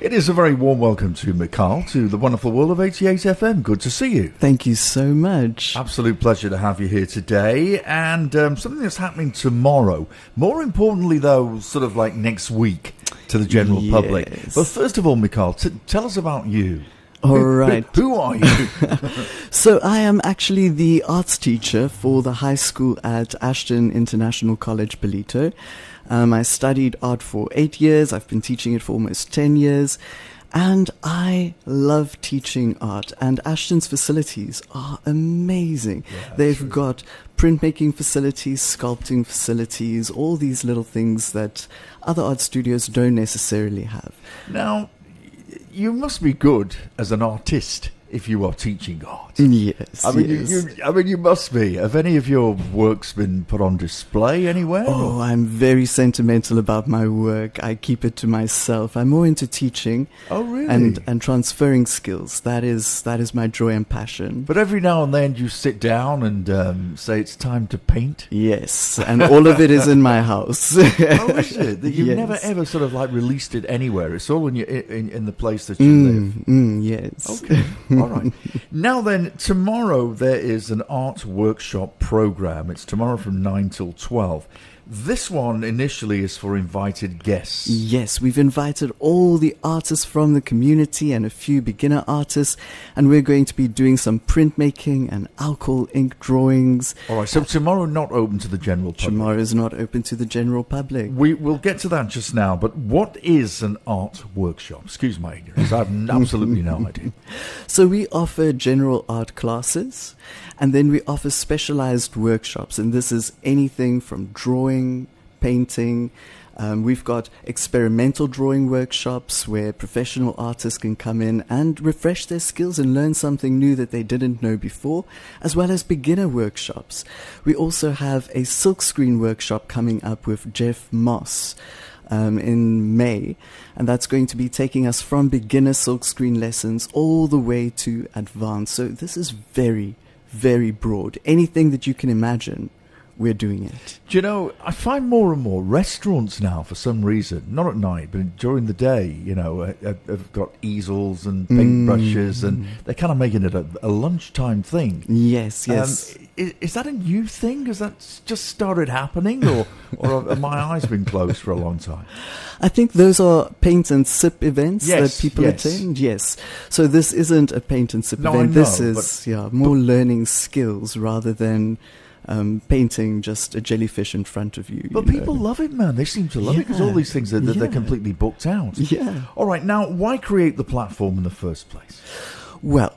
It is a very warm welcome to Mikhail, to the wonderful world of 88 FM. Good to see you. Thank you so much. Absolute pleasure to have you here today. And something that's happening tomorrow. More importantly, though, sort of like next week to the general public. But first of all, Mikhail, tell us about you. All right. Who are you? So I am actually the arts teacher for the high school at Ashton International College, Ballito. I studied art for 8 years. I've been teaching it for almost 10 years. And I love teaching art. And Ashton's facilities are amazing. Yeah, They've got printmaking facilities, sculpting facilities, all these little things that other art studios don't necessarily have. Now, you must be good as an artist if you are teaching art. Yes, I mean, you must be. Have any of your works been put on display anywhere? Oh, I'm very sentimental about my work. I keep it to myself. I'm more into teaching. Oh, really? And transferring skills. That is my joy and passion. But every now and then you sit down and say it's time to paint? Yes, and all of it is in my house. Oh, is it? That you've Yes. never ever sort of like released it anywhere? It's all in the place that you live? Yes. Okay, all right. Now then, tomorrow there is an art workshop program. It's tomorrow from 9 till 12. This one initially is for invited guests. Yes, we've invited all the artists from the community and a few beginner artists, and we're going to be doing some printmaking and alcohol ink drawings. All right, so tomorrow not open to the general public. Tomorrow is not open to the general public. We'll get to that just now, but what is an art workshop? Excuse my ignorance, I have absolutely no idea. So we offer general art classes, and then we offer specialized workshops, and this is anything from drawing, painting. We've got experimental drawing workshops where professional artists can come in and refresh their skills and learn something new that they didn't know before, as well as beginner workshops. We also have a silkscreen workshop coming up with Jeff Moss in May, and that's going to be taking us from beginner silkscreen lessons all the way to advanced. So this is very, very broad. Anything that you can imagine, we're doing it. Do you know, I find more and more restaurants now, for some reason, not at night, but during the day, you know, have got easels and paintbrushes, and they're kind of making it a lunchtime thing. Yes, yes. Is that a new thing? Has that just started happening, or have my eyes been closed for a long time? I think those are paint and sip events Yes, that people yes. attend. Yes. So this isn't a paint and sip No, event. I This know, is more learning skills rather than painting just a jellyfish in front of you. But you people know. love it, man. They seem to love it because all these things, they're Yeah. completely booked out. Yeah. All right, now, why create the platform in the first place? Well,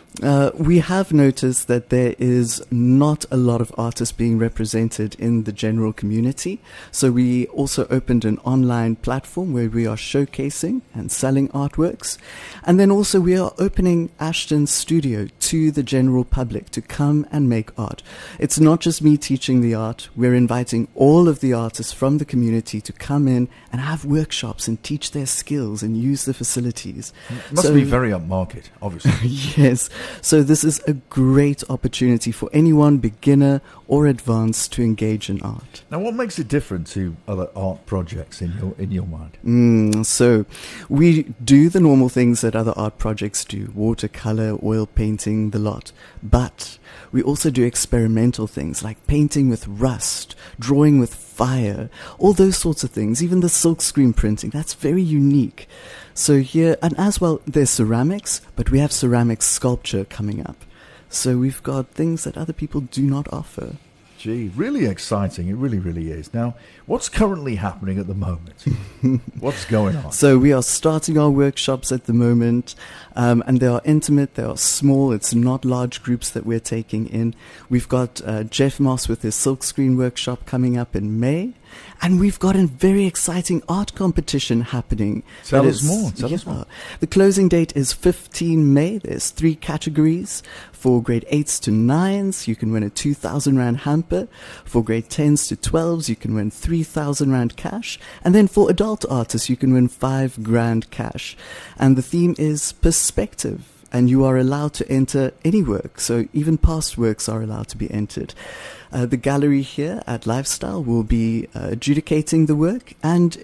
we have noticed that there is not a lot of artists being represented in the general community. So we also opened an online platform where we are showcasing and selling artworks. And then also we are opening Ashton's studio to the general public to come and make art. It's not just me teaching the art. We're inviting all of the artists from the community to come in and have workshops and teach their skills and use the facilities. It must be very upmarket, obviously. Yes. So this is a great opportunity for anyone, beginner or advanced, to engage in art. Now, what makes it different to other art projects in your mind? So we do the normal things that other art projects do: watercolor, oil painting, the lot. But we also do experimental things like painting with rust, drawing with fire, all those sorts of things. Even the silkscreen printing, that's very unique. So here, and as well, there's ceramics, but we have ceramic sculpture coming up. So we've got things that other people do not offer. Gee, really exciting. It really, really is. Now, what's currently happening at the moment? What's going on? So we are starting our workshops at the moment, and they are intimate, they are small. It's not large groups that we're taking in. We've got Jeff Moss with his silkscreen workshop coming up in May. And we've got a very exciting art competition happening. Tell us more. Tell us more. The closing date is 15 May. There's 3 categories. For grade 8s to 9s, you can win a 2,000 Rand hamper. For grade 10s to 12s, you can win 3,000 Rand cash. And then for adult artists, you can win 5 grand cash. And the theme is perspective. And you are allowed to enter any work, so even past works are allowed to be entered. The gallery here at Lifestyle will be adjudicating the work, and if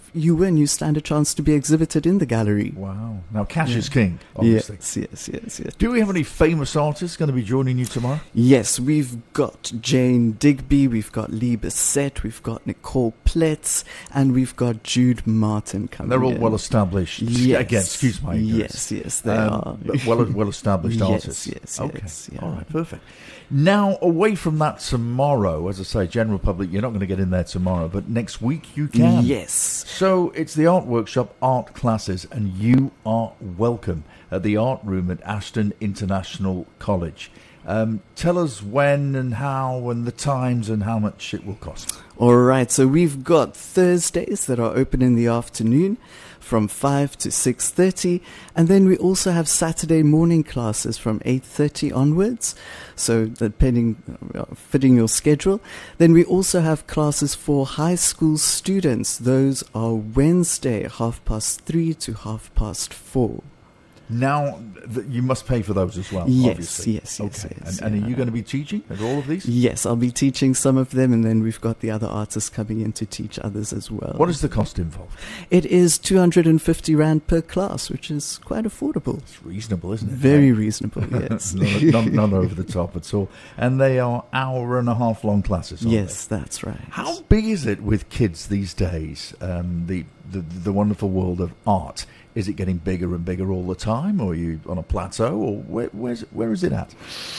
you win. You stand a chance to be exhibited in the gallery. Wow. Now, cash is king, obviously. Yes. Do we have any famous artists going to be joining you tomorrow? Yes, we've got Jane Digby, we've got Lee Bissett, we've got Nicole Pletz, and we've got Jude Martin coming They're all in. well established. Yes. Again, excuse my ignorance. Yes, they are. But well established artists. Yes. Okay. Yeah. All right, perfect. Now, away from that tomorrow, as I say, general public, you're not going to get in there tomorrow, but next week you can. Yes. So it's the art workshop, art classes, and you are welcome at the art room at Ashton International College. Tell us when and how and the times and how much it will cost. All right, so we've got Thursdays that are open in the afternoon from 5 to 6:30, and then we also have Saturday morning classes from 8:30 onwards, so depending, fitting your schedule. Then we also have classes for high school students. Those are Wednesday 3:30 to 4:30. Now, you must pay for those as well, Yes, obviously. yes. And are you going to be teaching at all of these? Yes, I'll be teaching some of them, and then we've got the other artists coming in to teach others as well. What is the cost involved? It is 250 Rand per class, which is quite affordable. It's reasonable, isn't it? Very reasonable, yes. Not over the top at all. And they are hour-and-a-half long classes, aren't Yes, that's right. How big is it with kids these days, the wonderful world of art? Is it getting bigger and bigger all the time, or are you on a plateau, or where is it at?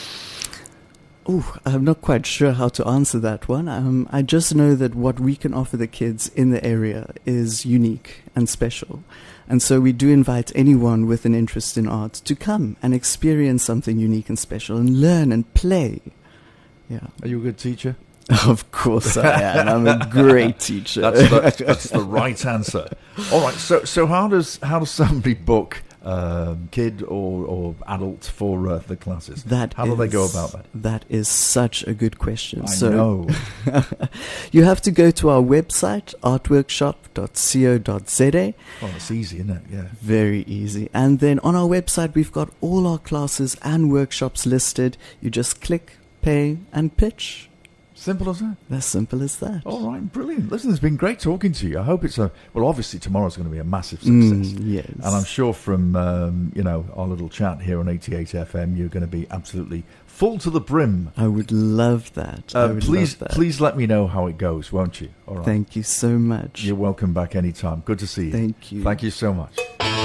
Oh, I'm not quite sure how to answer that one. I just know that what we can offer the kids in the area is unique and special. And so we do invite anyone with an interest in art to come and experience something unique and special and learn and play. Yeah. Are you a good teacher? Of course I am. I'm a great teacher. That's the right answer. All right. So how does somebody book kid or adult for the classes? How do they go about that? That is such a good question. I know. You have to go to our website, artworkshop.co.za. Well, it's easy, isn't it? Yeah. Very easy. And then on our website, we've got all our classes and workshops listed. You just click, pay, and pitch. Simple as that. As simple as that. All right, brilliant. Listen, it's been great talking to you. I hope obviously tomorrow's going to be a massive success. Yes. And I'm sure from, our little chat here on 88 FM, you're going to be absolutely full to the brim. I would love that. Please let me know how it goes, won't you? All right. Thank you so much. You're welcome back anytime. Good to see you. Thank you. Thank you so much.